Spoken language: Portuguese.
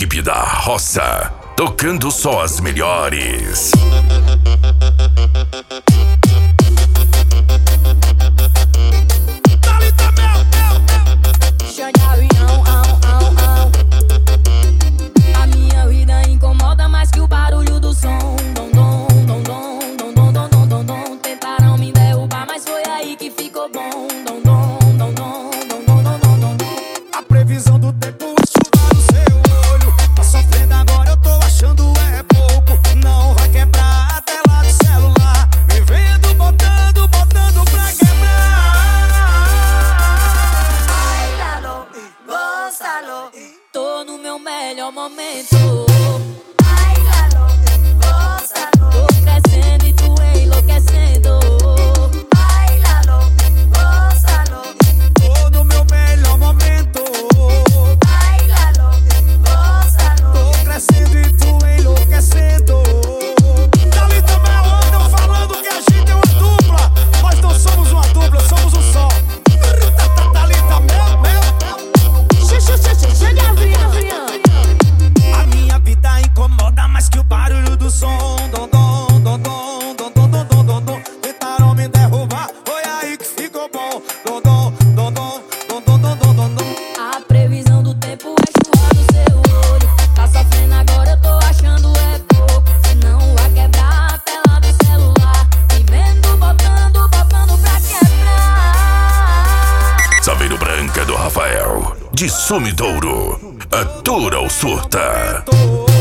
equipe da roça, tocando só as melhores. A minha vida incomoda mais que o barulho do som. Tentaram me derrubar, mas foi aí que ficou bom. A previsão do tempo é chuva no seu olho. Tá sofrendo agora, eu tô achando é pouco. Não vai quebrar a tela do celular. Me vendo botando pra quebrar. Bailalo, gózalo. Tô no meu melhor momento. Bailalo, gózalo. Tô crescendo e tu enlouquecendo. Bailalo, gózalo. Tô no meu melhor momento. Bailalo, gózalo. Tô crescendo e tu enlouquecendo. Dali também andam falando que a gente é uma dupla. Nós não somos uma dupla, somos um só. Thalita, a minha vida incomoda mais que o barulho do som. Tentaram me derrubar, foi aí que ficou bom. A previsão do tempo é chuva no seu olho. Tá sofrendo agora, eu tô achando é pouco. Não vai quebrar a tela do celular. Me vendo botando pra quebrar. Saveiro Branca do Rafael, de Sumidouro, atura ou surta.